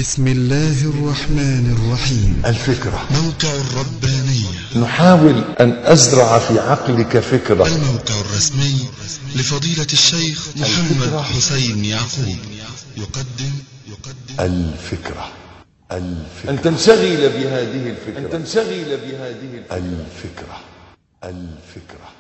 بسم الله الرحمن الرحيم. الفكرة موقع الربانية. نحاول أن أزرع في عقلك فكرة. الموقع الرسمي لفضيلة الشيخ محمد حسين يعقوب يقدم الفكرة أن تنشغل بهذه الفكرة. الفكرة.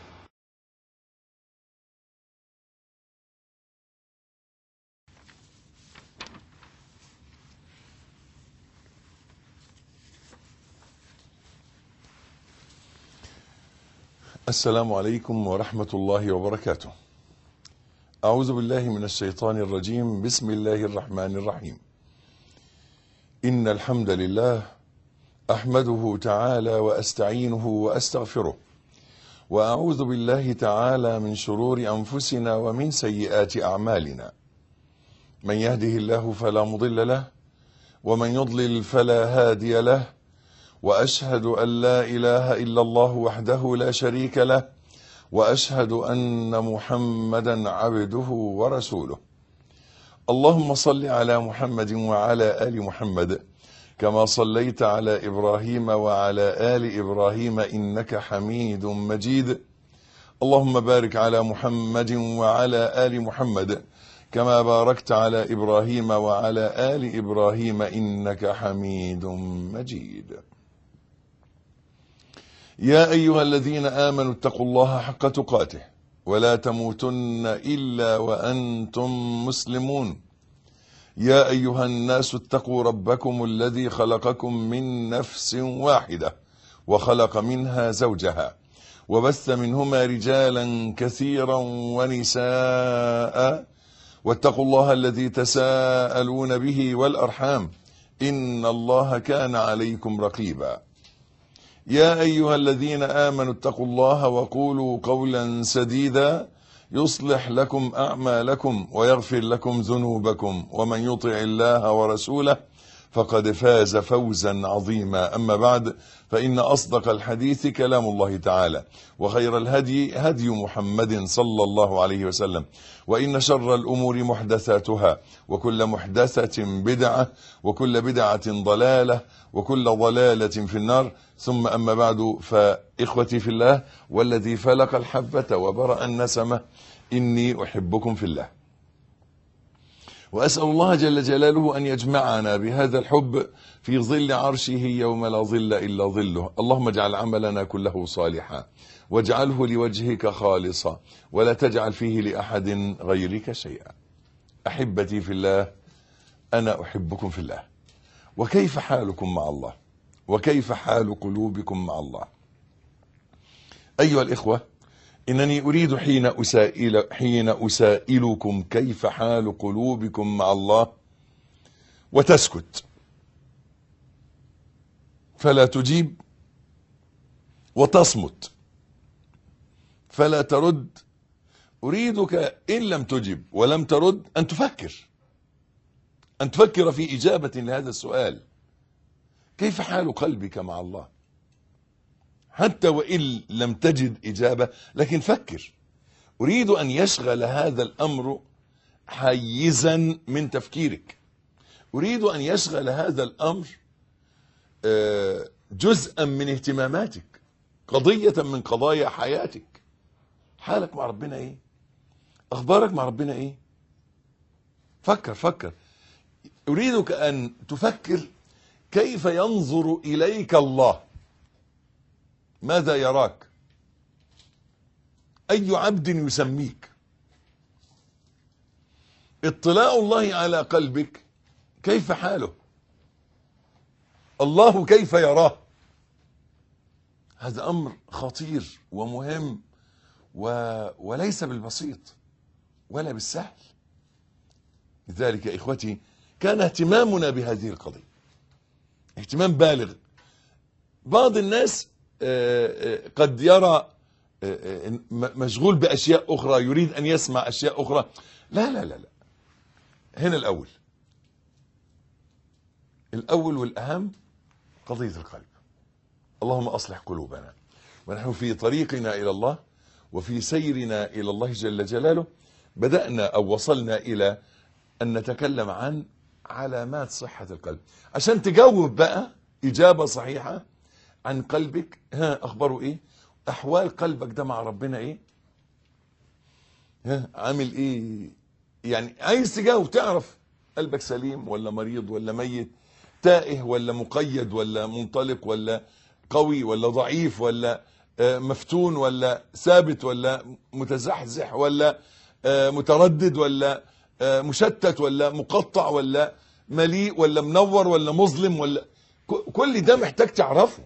السلام عليكم ورحمة الله وبركاته. أعوذ بالله من الشيطان الرجيم. بسم الله الرحمن الرحيم. إن الحمد لله أحمده تعالى وأستعينه وأستغفره، وأعوذ بالله تعالى من شرور أنفسنا ومن سيئات أعمالنا. من يهده الله فلا مضل له، ومن يضلل فلا هادي له، وأشهد أن لا إله إلا الله وحده لا شريك له، وأشهد أن محمدا عبده ورسوله. اللهم صل على محمد وعلى آل محمد كما صليت على إبراهيم وعلى آل إبراهيم إنك حميد مجيد. اللهم بارك على محمد وعلى آل محمد كما باركت على إبراهيم وعلى آل إبراهيم إنك حميد مجيد. يا أيها الذين آمنوا اتقوا الله حق تقاته ولا تموتن إلا وأنتم مسلمون. يا أيها الناس اتقوا ربكم الذي خلقكم من نفس واحدة وخلق منها زوجها وبث منهما رجالا كثيرا ونساء، واتقوا الله الذي تساءلون به والأرحام إن الله كان عليكم رقيبا. يا أيها الذين آمنوا اتقوا الله وقولوا قولا سديدا يصلح لكم أعمالكم ويغفر لكم ذنوبكم، ومن يطع الله ورسوله فقد فاز فوزا عظيما. أما بعد، فإن أصدق الحديث كلام الله تعالى، وخير الهدي هدي محمد صلى الله عليه وسلم، وإن شر الأمور محدثاتها، وكل محدثة بدعة، وكل بدعة ضلالة، وكل ضلالة في النار. ثم أما بعد، فإخوتي في الله والذي فلق الحبة وبرأ النسمة، إني أحبكم في الله، وأسأل الله جل جلاله أن يجمعنا بهذا الحب في ظل عرشه يوم لا ظل إلا ظله. اللهم اجعل عملنا كله صالحا، واجعله لوجهك خالصا، ولا تجعل فيه لأحد غيرك شيئا. أحبتي في الله، أنا أحبكم في الله. وكيف حالكم مع الله؟ وكيف حال قلوبكم مع الله؟ أيها الإخوة، إنني أريد حين أسائلكم كيف حال قلوبكم مع الله وتسكت فلا تجيب، وتصمت فلا ترد، أريدك إن لم تجب ولم ترد أن تفكر في إجابة لهذا السؤال: كيف حال قلبك مع الله؟ حتى وإن لم تجد إجابة، لكن فكر. أريد أن يشغل هذا الأمر حيزا من تفكيرك. أريد أن يشغل هذا الأمر جزءا من اهتماماتك، قضية من قضايا حياتك. حالك مع ربنا إيه؟ أخبارك مع ربنا إيه؟ فكر. أريدك أن تفكر كيف ينظر إليك الله، ماذا يراك، أي عبد يسميك. اطلاع الله على قلبك، كيف حاله؟ الله كيف يراه؟ هذا أمر خطير ومهم وليس بالبسيط ولا بالسهل. لذلك يا إخوتي، كان اهتمامنا بهذه القضية اهتمام بالغ. بعض الناس قد يرى مشغول بأشياء أخرى، يريد أن يسمع أشياء أخرى. لا، هنا الأول والأهم قضية القلب. اللهم أصلح قلوبنا. ونحن في طريقنا إلى الله وفي سيرنا إلى الله جل جلاله بدأنا أو وصلنا إلى أن نتكلم عن علامات صحة القلب عشان تجاوب بقى إجابة صحيحة عن قلبك. ها أخباره إيه؟ أحوال قلبك ده مع ربنا إيه؟ ها عامل إيه؟ يعني عايز تجاوب تعرف قلبك سليم ولا مريض ولا ميت، تائه ولا مقيد ولا منطلق ولا قوي ولا ضعيف ولا مفتون ولا ثابت ولا متزحزح ولا متردد ولا مشتت ولا مقطع ولا مليء ولا منور ولا مظلم ولا كل ده محتاج تعرفه.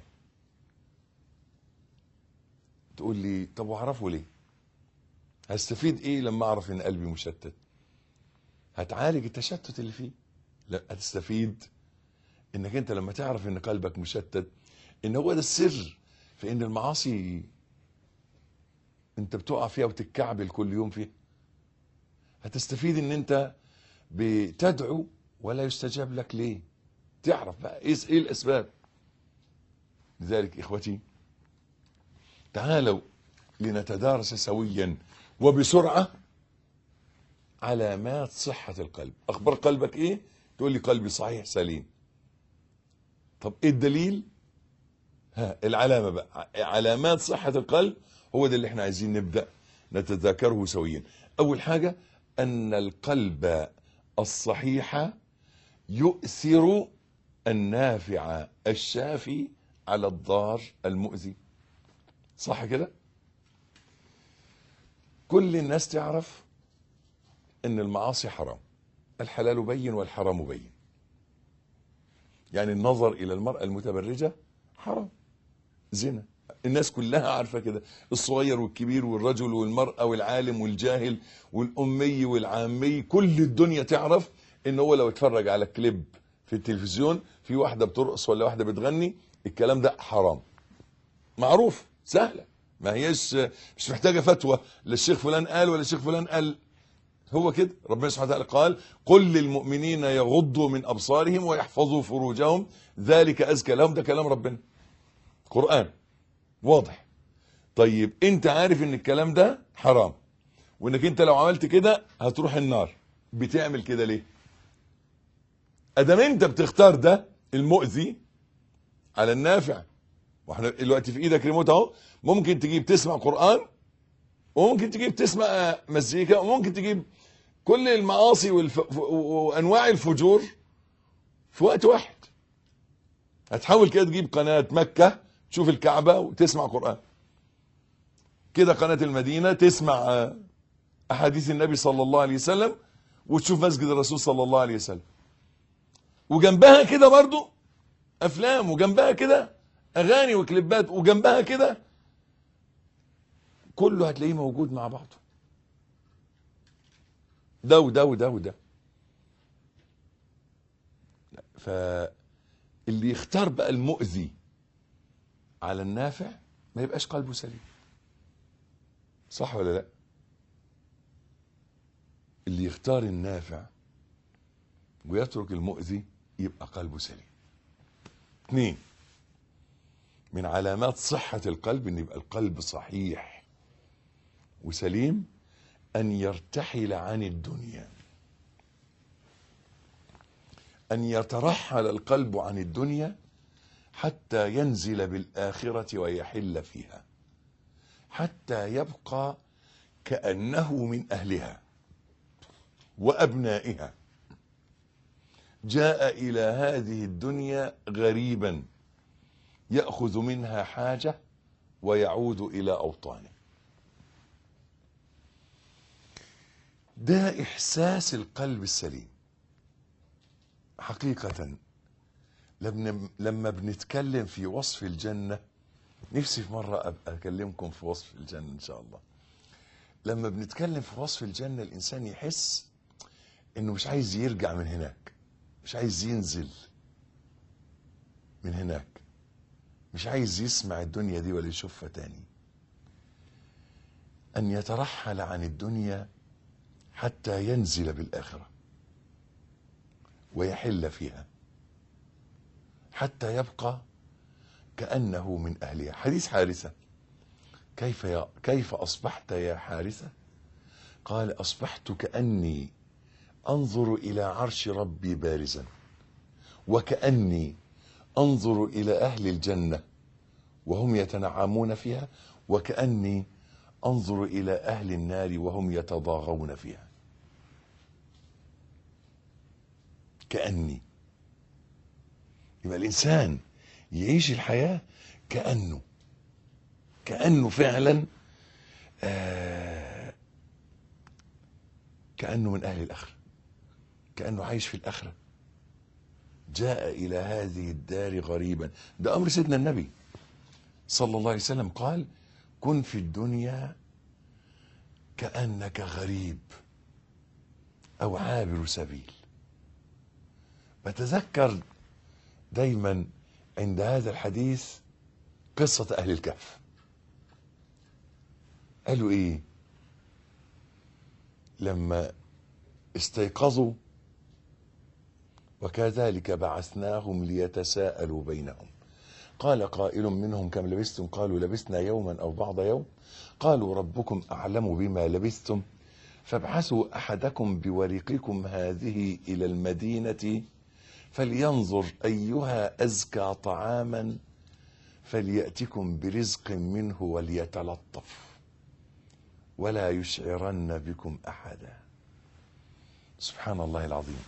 تقول لي طب واعرفه ليه؟ هستفيد ايه لما اعرف ان قلبي مشتت؟ هتعالج التشتت اللي فيه؟ لا، هتستفيد انك انت لما تعرف ان قلبك مشتت ان هو ده السر في ان المعاصي انت بتقع فيها وتتكعبل كل يوم فيها. هتستفيد ان انت بتدعو ولا يستجاب لك ليه؟ تعرف بقى ايه الاسباب. لذلك اخوتي تعالوا لنتدارس سويا وبسرعة علامات صحة القلب. اخبار قلبك ايه؟ تقول لي قلبي صحيح سليم. طب ايه الدليل؟ العلامة بقى، علامات صحة القلب، هو ده اللي احنا عايزين نبدأ نتذاكره سويا. اول حاجة ان القلب الصحيح يؤثر النافع الشافي على الضار المؤذي. صح كده؟ كل الناس تعرف ان المعاصي حرام، الحلال بين والحرام بين. يعني النظر الى المرأة المتبرجة حرام، زنا، الناس كلها عارفة كده، الصغير والكبير والرجل والمرأة والعالم والجاهل والأمي والعامي، كل الدنيا تعرف ان هو لو اتفرج على كليب في التلفزيون في واحدة بترقص ولا واحدة بتغني، الكلام ده حرام، معروف، سهلة، ما هيش مش محتاجة فتوى، لا الشيخ فلان قال ولا الشيخ فلان قال، هو كده. ربنا سبحانه وتعالى قال قل للمؤمنين يغضوا من أبصارهم ويحفظوا فروجهم ذلك أزكى لهم. ده كلام ربنا، قرآن واضح. طيب انت عارف ان الكلام ده حرام وانك انت لو عملت كده هتروح النار، بتعمل كده ليه؟ ادام انت بتختار ده المؤذي على النافع، واحنا دلوقتي في ايدك ريموت اهو، ممكن تجيب تسمع قرآن وممكن تجيب تسمع مزيكا وممكن تجيب كل المعاصي وانواع الفجور في وقت واحد. هتحاول كده تجيب قناة مكة تشوف الكعبة وتسمع قرآن، كده قناة المدينة تسمع أحاديث النبي صلى الله عليه وسلم وتشوف مسجد الرسول صلى الله عليه وسلم، وجنبها كده برضو أفلام، وجنبها كده أغاني وكليبات، وجنبها كده كله هتلاقيه موجود مع بعضه، ده وده وده وده. فاللي يختار بقى المؤذي على النافع ما يبقاش قلبه سليم. صح ولا لا؟ اللي يختار النافع ويترك المؤذي يبقى قلبه سليم. 2 من علامات صحة القلب ان يبقى القلب صحيح وسليم ان يرتحل عن الدنيا، ان يترحل القلب عن الدنيا حتى ينزل بالآخرة ويحل فيها، حتى يبقى كأنه من أهلها وأبنائها، جاء إلى هذه الدنيا غريبا يأخذ منها حاجة ويعود إلى أوطانه. ده إحساس القلب السليم حقيقة. لما بنتكلم في وصف الجنة، نفسي في مرة أبقى أكلمكم في وصف الجنة إن شاء الله. لما بنتكلم في وصف الجنة الإنسان يحس إنه مش عايز يرجع من هناك، مش عايز ينزل من هناك، مش عايز يسمع الدنيا دي ولا يشوفها تاني. أن يترحل عن الدنيا حتى ينزل بالآخرة ويحل فيها، حتى يبقى كأنه من أهلها. حديث حارثة، كيف أصبحت يا حارثة؟ قال أصبحت كأني أنظر إلى عرش ربي بارزا، وكأني أنظر إلى أهل الجنة وهم يتنعمون فيها، وكأني أنظر إلى أهل النار وهم يتضاغون فيها. كأني، يبقى الإنسان يعيش الحياة كأنه فعلا كأنه من أهل الآخرة، كأنه عايش في الآخرة، جاء إلى هذه الدار غريبا. ده أمر سيدنا النبي صلى الله عليه وسلم، قال: كن في الدنيا كأنك غريب أو عابر سبيل. بتذكر دايما عند هذا الحديث قصة أهل الكهف. قالوا إيه لما استيقظوا؟ وكذلك بعثناهم ليتساءلوا بينهم، قال قائل منهم: كم لبثتم؟ قالوا: لبثنا يوما أو بعض يوم. قالوا: ربكم أعلم بما لبثتم، فابعثوا أحدكم بورقكم هذه إلى المدينة فلينظر أيها أزكى طعاما فليأتكم برزق منه وليتلطف ولا يشعرن بكم أحدا. سبحان الله العظيم.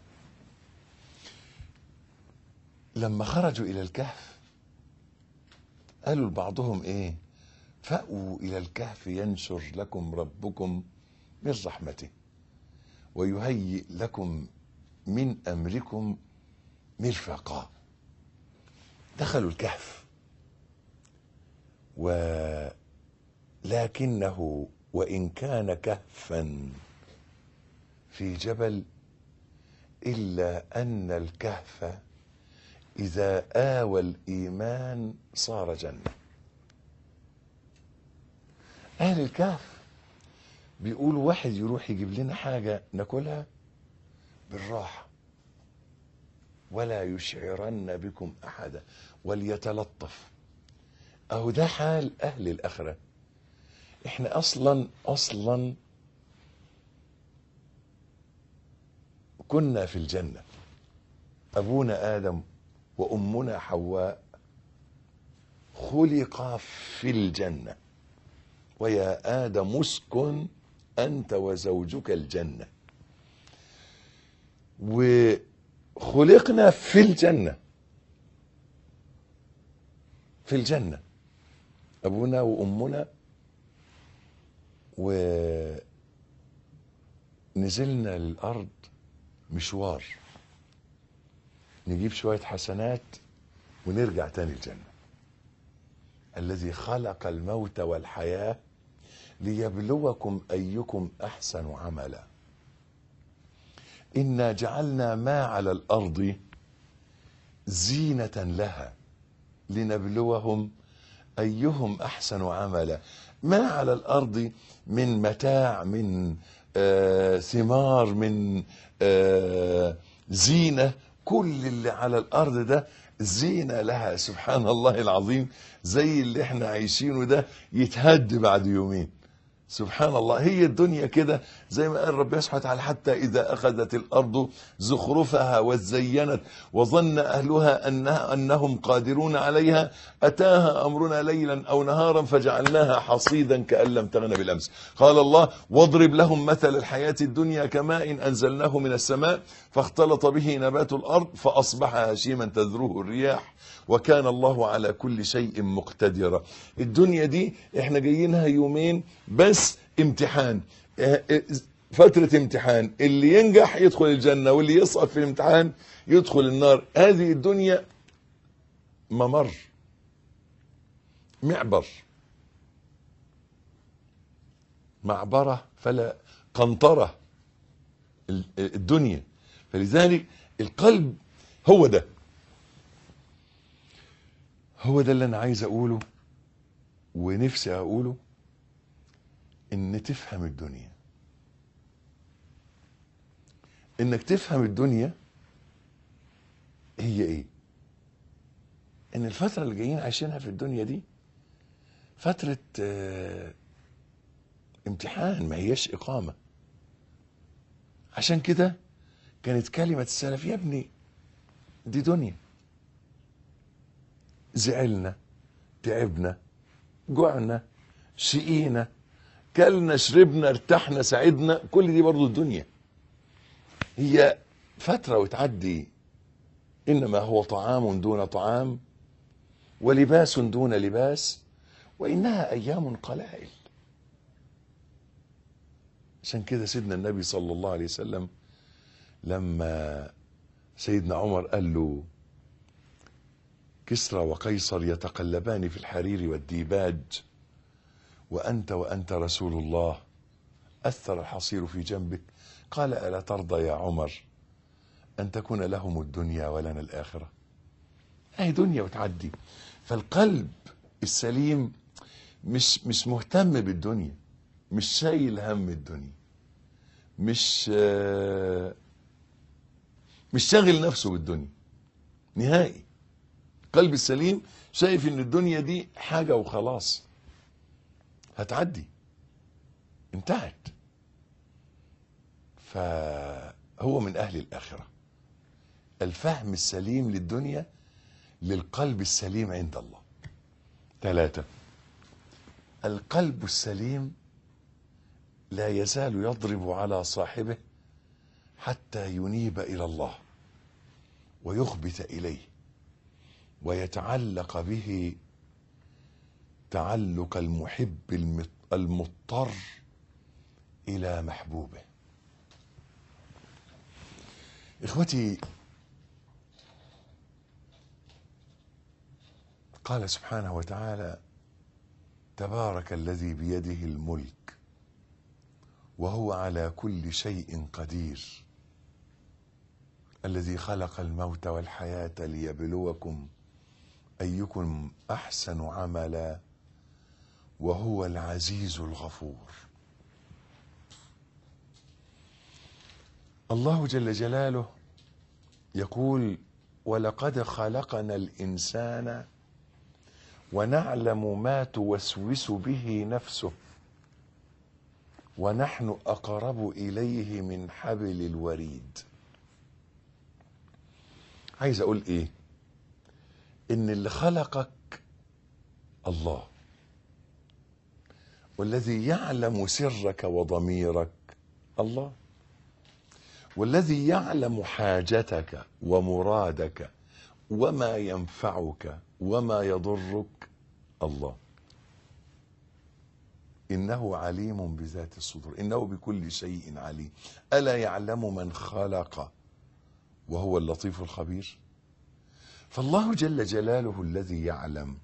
لما خرجوا إلى الكهف قالوا لبعضهم إيه؟ فأووا إلى الكهف ينشر لكم ربكم من رحمته ويهيئ لكم من أمركم مرفقا. دخلوا الكهف، ولكنه وإن كان كهفا في جبل إلا أن الكهف إذا آوى الإيمان صار جنة. أهل الكهف بيقولوا واحد يروح يجيب لنا حاجة ناكلها بالراحة، ولا يشعرن بكم أحدا، وليتلطف. أهو ده حال أهل الآخرة. إحنا أصلا كنا في الجنة، أبونا آدم وأمنا حواء خلقا في الجنة. ويا آدم اسكن أنت وزوجك الجنة. وخلقنا في الجنة، في الجنة أبونا وأمنا، ونزلنا للأرض مشوار نجيب شوية حسنات ونرجع تاني الجنة. الذي خلق الموت والحياة ليبلوكم أيكم أحسن عملا. إنا جعلنا ما على الأرض زينة لها لنبلوهم أيهم أحسن عملا. ما على الأرض من متاع، من ثمار، من زينة، كل اللي على الأرض ده زينة لها. سبحان الله العظيم. زي اللي احنا عايشينه ده يتهد بعد يومين. سبحان الله. هي الدنيا كده زي ما قال ربنا سبحانه وتعالى: حتى إذا أخذت الأرض زخرفها وزينت وظن أهلها أنهم قادرون عليها أتاها أمرنا ليلا أو نهارا فجعلناها حصيدا كأن لم تغن بالأمس. قال الله: واضرب لهم مثل الحياة الدنيا كماء أنزلناه من السماء فاختلط به نبات الأرض فأصبح هشيما تذروه الرياح وكان الله على كل شيء مقتدرا. الدنيا دي احنا جايينها يومين بس امتحان، فترة امتحان. اللي ينجح يدخل الجنة واللي يسقط في الامتحان يدخل النار. هذه الدنيا ممر، معبر، معبرة فلا قنطرة الدنيا. فلذلك القلب هو ده اللي انا عايز اقوله ونفسي اقوله، ان تفهم الدنيا. انك تفهم الدنيا هي ايه. ان الفترة اللي جايين عايشينها في الدنيا دي فترة امتحان، ما هيش اقامة. عشان كده كانت كلمة السلف: يا ابني دي دنيا، زعلنا، تعبنا، جوعنا، شقينا، كلنا، شربنا، ارتحنا، سعدنا، كل دي برضو الدنيا، هي فترة وتعدي. إنما هو طعام دون طعام، ولباس دون لباس، وإنها أيام قلائل. عشان كده سيدنا النبي صلى الله عليه وسلم لما سيدنا عمر قال له: كسرى وقيصر يتقلبان في الحرير والديباج، وأنت رسول الله، أثر الحصير في جنبك. قال: ألا ترضى يا عمر أن تكون لهم الدنيا ولنا الآخرة؟ هي دنيا وتعدي. فالقلب السليم مش مهتم بالدنيا، مش شايل هم الدنيا، مش شاغل نفسه بالدنيا نهائي. القلب السليم شايف ان الدنيا دي حاجة وخلاص، هتعدي، انتهت. فهو من أهل الآخرة. الفهم السليم للدنيا للقلب السليم عند الله. 3، القلب السليم لا يزال يضرب على صاحبه حتى ينيب إلى الله ويخبت إليه ويتعلق به تعلق المحب المضطر إلى محبوبه. إخوتي، قال سبحانه وتعالى: تبارك الذي بيده الملك وهو على كل شيء قدير، الذي خلق الموت والحياة ليبلوكم أيكم أحسن عملا وهو العزيز الغفور. الله جل جلاله يقول: ولقد خلقنا الإنسان ونعلم ما توسوس به نفسه ونحن أقرب إليه من حبل الوريد. عايز أقول إيه؟ إن اللي خلقك الله، والذي يعلم سرك وضميرك الله، والذي يعلم حاجتك ومرادك وما ينفعك وما يضرك الله. إنه عليم بذات الصدور، إنه بكل شيء عليم. ألا يعلم من خلق وهو اللطيف الخبير؟ فالله جل جلاله الذي يعلم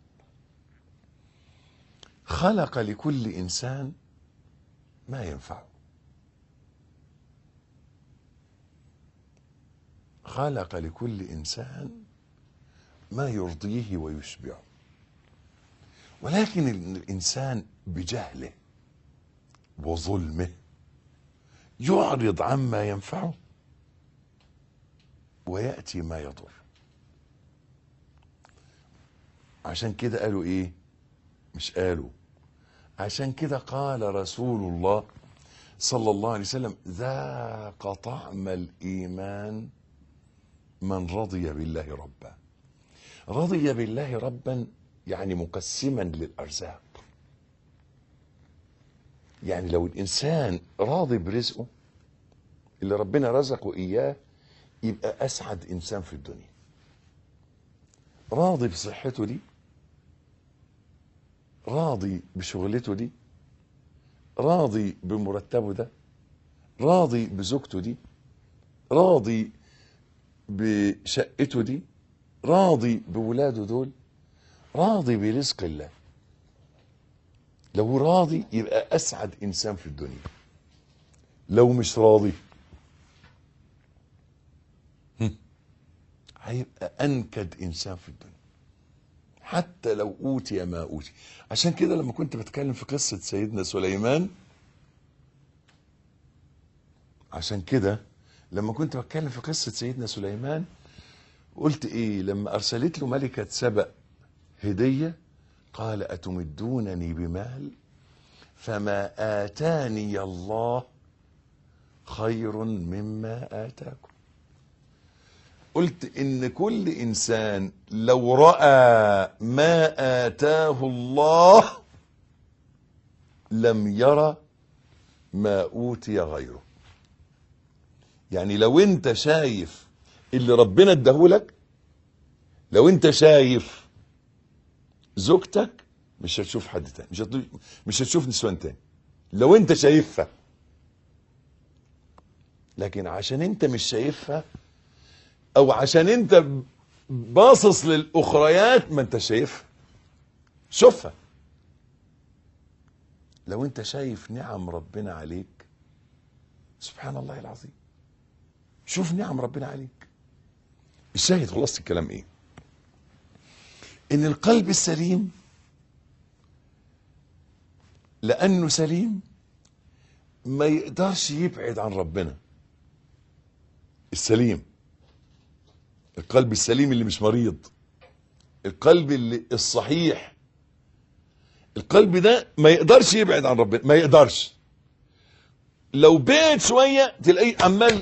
خلق لكل إنسان ما ينفعه، خلق لكل إنسان ما يرضيه ويشبعه. ولكن الإنسان بجهله وظلمه يعرض عما ينفعه ويأتي ما يضر. عشان كده قالوا إيه؟ مش قالوا، عشان كده قال رسول الله صلى الله عليه وسلم: ذاق طعم الإيمان من رضي بالله ربا. رضي بالله ربا يعني مقسما للأرزاق. يعني لو الإنسان راضي برزقه اللي ربنا رزقه إياه يبقى أسعد إنسان في الدنيا. راضي بصحته دي، راضي بشغلته دي، راضي بمرتبه ده، راضي بزوجته دي، راضي بشقته دي، راضي بولاده دول، راضي برزق الله. لو راضي يبقى أسعد إنسان في الدنيا. لو مش راضي هيبقى أنكد إنسان في الدنيا، حتى لو أوتي ما أوتي. عشان كده لما كنت بتكلم في قصة سيدنا سليمان، قلت إيه لما أرسلت له ملكة سبأ هدية؟ قال: أتمدونني بمال فما آتاني الله خير مما آتاكم. قلت إن كل إنسان لو رأى ما آتاه الله لم يرى ما أوتي غيره. يعني لو أنت شايف اللي ربنا اداهولك، لو أنت شايف زوجتك مش هتشوف حد تاني، مش هتشوف نسوان تاني لو أنت شايفها. لكن عشان أنت مش شايفها او عشان انت باصص للاخريات ما انت شايفها، شوفها. لو انت شايف نعم ربنا عليك، سبحان الله العظيم، شوف نعم ربنا عليك. الشاهد خلاص الكلام ايه؟ ان القلب السليم لانه سليم ما يقدرش يبعد عن ربنا. السليم، القلب السليم اللي مش مريض، القلب اللي الصحيح، القلب ده ما يقدرش يبعد عن ربنا، ما يقدرش. لو بعد شوية تلاقيه عمال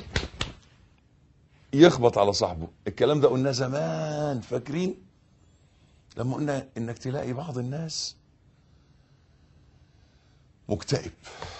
يخبط على صاحبه. الكلام ده قلناه زمان، فاكرين لما قلنا انك تلاقي بعض الناس مكتئب.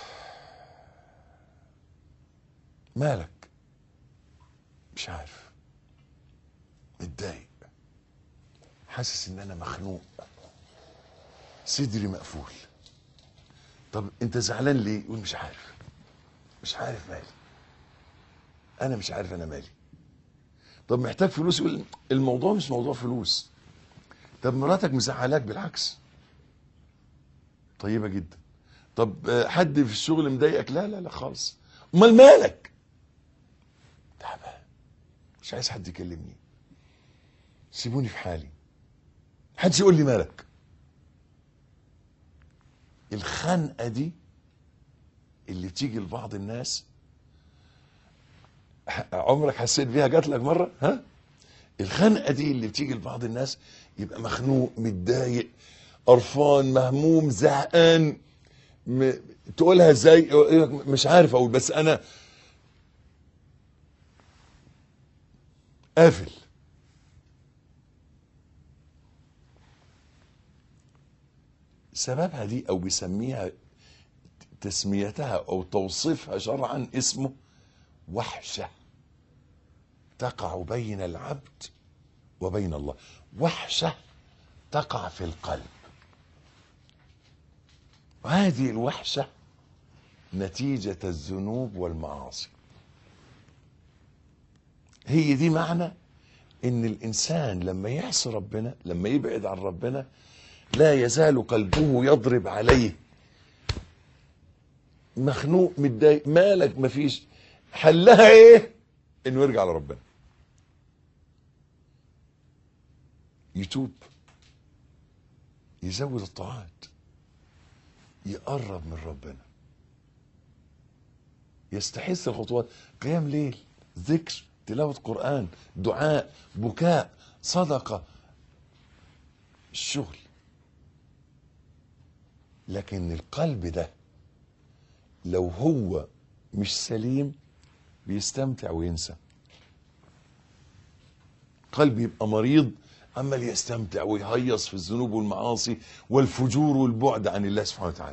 مالك؟ مش عارف، متضايق، حاسس ان انا مخنوق، صدري مقفول. طب انت زعلان ليه؟ يقول مش عارف، مش عارف مالي، انا مش عارف انا مالي. طب محتاج فلوس؟ يقول الموضوع مش موضوع فلوس. طب مراتك مزعلاك؟ بالعكس طيبة جدا. طب حد في الشغل مضايقك؟ لا لا لا خالص. امال مالك؟ تعبان، مش عايز حد يكلمني، سيبوني في حالي، محدش يقول لي مالك. الخنقه دي اللي بتيجي لبعض الناس، عمرك حسيت بيها؟ جات لك مره؟ ها؟ الخنقه دي اللي بتيجي لبعض الناس، يبقى مخنوق، متضايق، قرفان، مهموم، زهقان. تقولها ازاي؟ مش عارف اقول، بس انا قافل. سببها دي او بيسميها تسميتها او توصيفها شرعا اسمه وحشة تقع بين العبد وبين الله. وحشة تقع في القلب، وهذه الوحشة نتيجة الذنوب والمعاصي. هي دي معنى ان الانسان لما يعصي ربنا، لما يبعد عن ربنا، لا يزال قلبه يضرب عليه، مخنوق، متضايق. مالك؟ مفيش. حلها ايه؟ انه يرجع لربنا، يتوب، يزود الطاعات، يقرب من ربنا، يستحث الخطوات، قيام ليل، ذكر، تلاوة قرآن، دعاء، بكاء، صدقة، الشغل. لكن القلب ده لو هو مش سليم بيستمتع وينسى. قلب يبقى مريض عمال يستمتع ويهيص في الذنوب والمعاصي والفجور والبعد عن الله سبحانه وتعالى.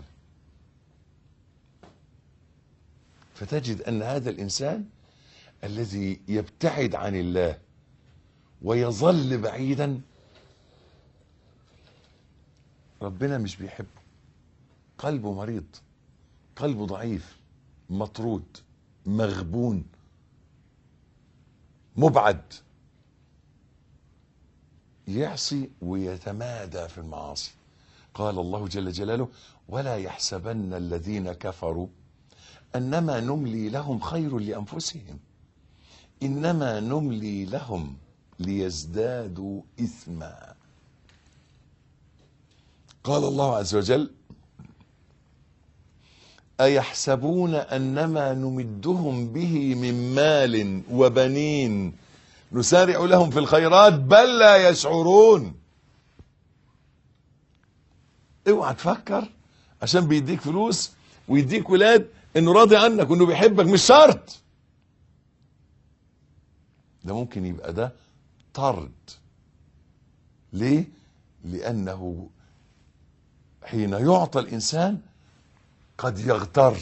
فتجد ان هذا الانسان الذي يبتعد عن الله ويظل بعيدا، ربنا مش بيحبه، قلبه مريض، قلبه ضعيف، مطرود، مغبون، مبعد، يعصي ويتمادى في المعاصي. قال الله جل جلاله: ولا يحسبن الذين كفروا انما نملي لهم خير لانفسهم انما نملي لهم ليزدادوا اثما. قال الله عز وجل: أيحسبون أنما نمدهم به من مال وبنين نسارع لهم في الخيرات بل لا يشعرون. اوعى تفكر عشان بيديك فلوس ويديك ولاد انه راضي عنك وانه بيحبك، مش شرط. ده ممكن يبقى ده طرد. ليه؟ لأنه حين يعطى الإنسان قد يغتر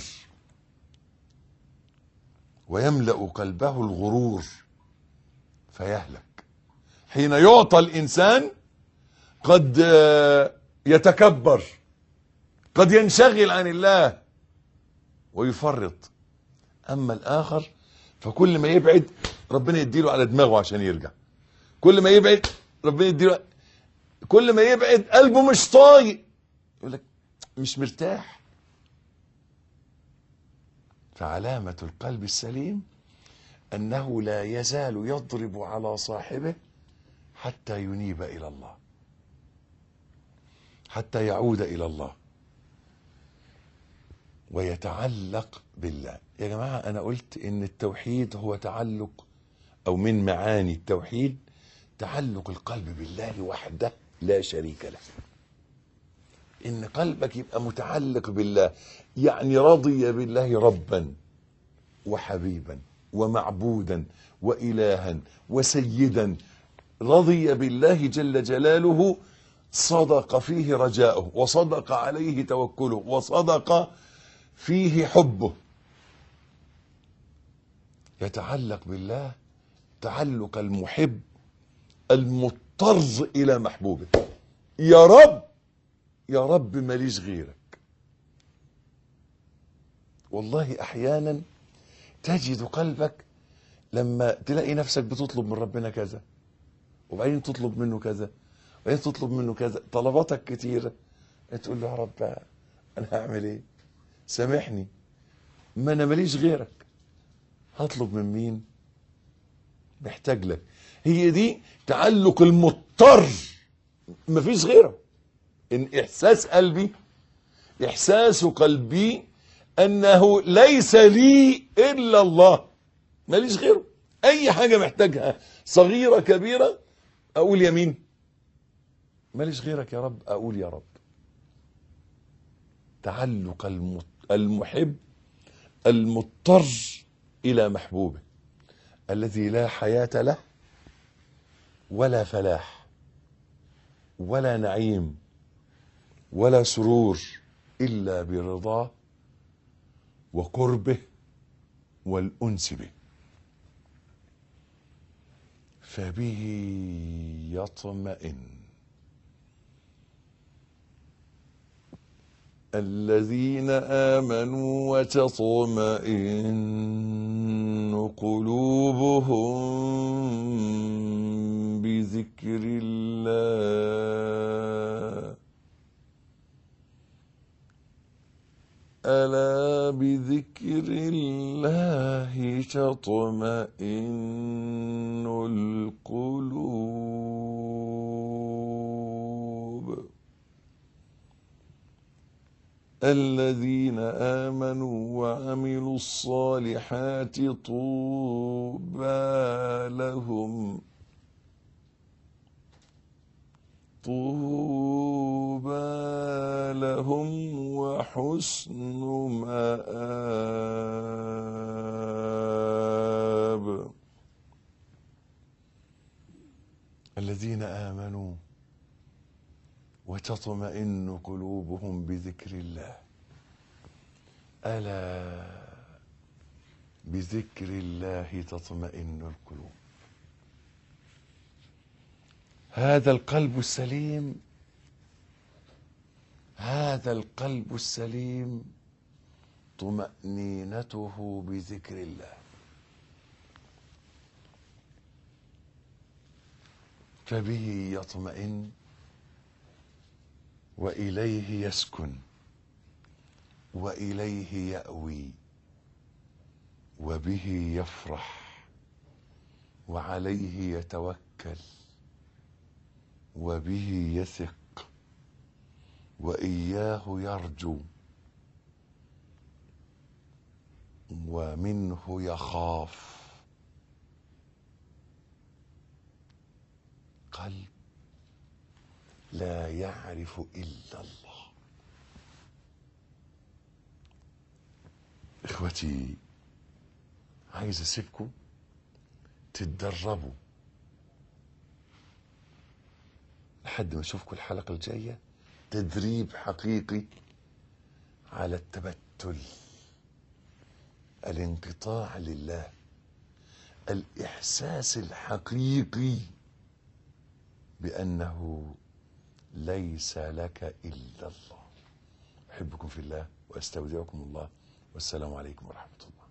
ويملأ قلبه الغرور فيهلك. حين يعطى الإنسان قد يتكبر، قد ينشغل عن الله ويفرط. أما الآخر فكل ما يبعد ربنا يديله على دماغه عشان يرجع، كل ما يبعد ربنا يديله، كل ما يبعد قلبه مش طايق، يقول لك مش مرتاح. فعلامة القلب السليم أنه لا يزال يضرب على صاحبه حتى ينيب إلى الله، حتى يعود إلى الله ويتعلق بالله. يا جماعة أنا قلت إن التوحيد هو تعلق، أو من معاني التوحيد تعلق القلب بالله وحده لا شريك له. إن قلبك يبقى متعلق بالله، يعني رضي بالله ربا وحبيبا ومعبودا وإلها وسيدا. رضي بالله جل جلاله، صدق فيه رجاؤه، وصدق عليه توكله، وصدق فيه حبه. يتعلق بالله تعلق المحب المضطر إلى محبوبه. يا رب يا رب ماليش غيرك. والله أحيانا تجد قلبك لما تلاقي نفسك بتطلب من ربنا كذا، وبعدين تطلب منه كذا، وبعدين تطلب منه كذا، طلباتك كتيرة، تقول له يا رب أنا هعمل إيه؟ سامحني، ما أنا ماليش غيرك، هطلب من مين؟ محتاج لك. هي دي تعلق المضطر، مفيش غيره. إن إحساس قلبي، إحساس قلبي أنه ليس لي إلا الله، ماليش غيره. أي حاجة محتاجها صغيرة كبيرة أقول يمين، ماليش غيرك يا رب، أقول يا رب. تعلق المحب المضطر إلى محبوبه الذي لا حياة له ولا فلاح ولا نعيم ولا سرور إلا برضاه وقربه والأنس به. فبه يطمئن الذين آمنوا وتطمئن قلوبهم بذكر الله ألا بذكر الله تطمئن القلوب. الذين آمنوا وعملوا الصالحات طوبى لهم وحسن مآب. الذين آمنوا وتطمئن قلوبهم بذكر الله ألا بذكر الله تطمئن القلوب. هذا القلب السليم، هذا القلب السليم طمأنينته بذكر الله. فبه يطمئن وإليه يسكن وإليه يأوي وبه يفرح وعليه يتوكل وبه يثق وإياه يرجو ومنه يخاف. قلب لا يعرف إلا الله. إخوتي، عايز أسيبكم تتدربوا لحد ما أشوفكم الحلقة الجاية، تدريب حقيقي على التبتل، الانقطاع لله، الإحساس الحقيقي بأنه ليس لك إلا الله. أحبكم في الله وأستودعكم الله، والسلام عليكم ورحمة الله.